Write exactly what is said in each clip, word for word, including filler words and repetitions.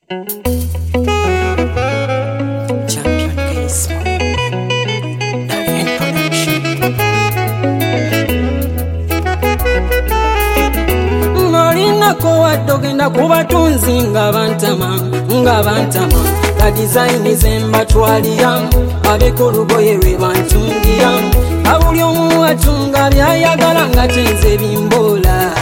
Champion Case Darien Production. Marina kowa dogenda kubatunzi nga bantama nga bantama ka design zemba twaliya abeko lugoye lwe bantungira abuli omu atunga byayagala nga tenze bimbola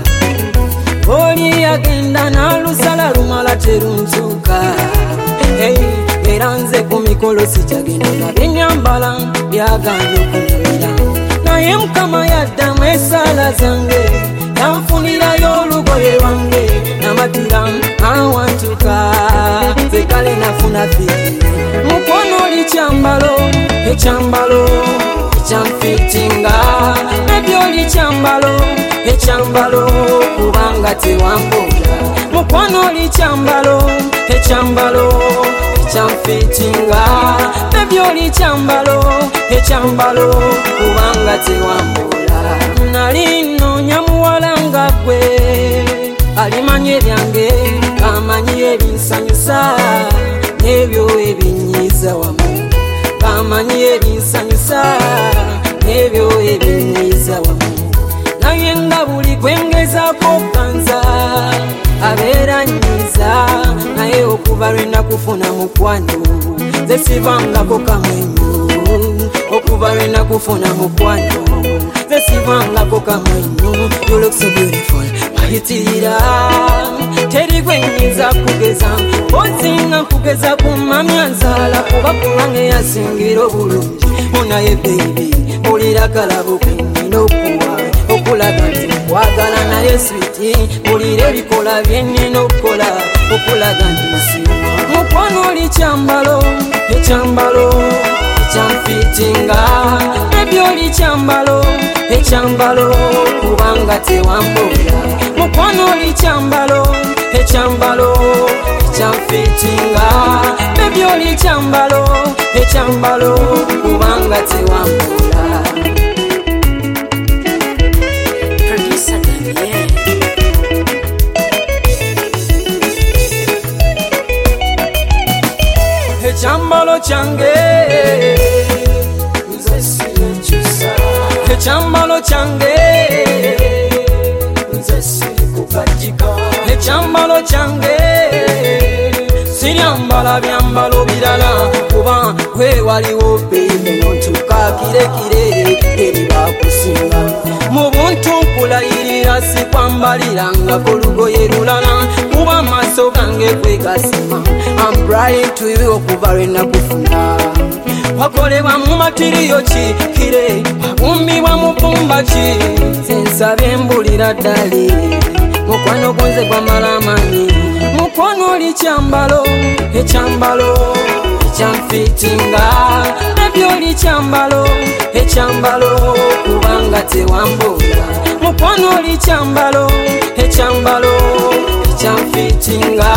oli agenda n'alusala lumala teruntuka hey, era nze ku mikolo sikyagenda nga byenyambala byaganye okunyumira naye mukama yaddamu esala zange yanfunirayo olugoye lwange namatira awantuka nze kale nafuna fiti mukono oli kyambalo ekyambalo ekyamfitinga nebyo oli kyambalo ekyambalo kubanga tewambula mukono oli kyambalo ekyambalo ekyamfitinga nebyo oli kyambalo ekyambalo kubanga tewambula nali noonya muwala nga gwe alimanye ebyange amanyi ebinsanyusa n'ebyo ebinyiza wamu amanyi ebinsanyusa n'ebyo ebinyiza wamu naye nga buli kwengezaako kanza abeera nyiza naye okuva lwe nakufuna mukwano nze sivangako kamwenyu okuva lwe nakufuna mukwano nze sivangako kamwenyu you look so beautiful mayitirira teri gwenyiza kugeza ozinga kugeza kumamya nzala kuba kulange yasingira obulungi onaye baby bulira kalabo kenina okuwa okulaga nti kwagala naye switi bulira ebikola byenina okukola okulaga nti nsima mukwano oli kyambalo ekyambalo ekyamfitinga nebyo oli kyambalo ekyambalo kubanga tewambula mukwano oli kyambalo ekyambalo ekyamfitinga nebyo oli kyambalo ekyambalo kubanga tewambula Producer Daniel ekyambalo kyange nze siyekyusa ekyambalo kyange nze sirikukajika ekyambalo kyange siryambala byambalo birala kuba kwe waliwo bebi nontuka kirekire eri bakusinga mu buntu nkulayirira sikwambalirangako lugoye lulala kuba amaaso gange kwegasima I'm bright to you okuva lwe nakufuna wakolebwa mu matiriyo ki kire wabumbibwa mu bbumba ki sensabye mbulira ddali mukwano gonze gwamala amaanyi mukono oli kyambalo ekyambalo ekyamfitinga nebyo oli kyambalo ekyambalo kubanga tewambula mukono oli kyambalo ekyambalo ekyamfitinga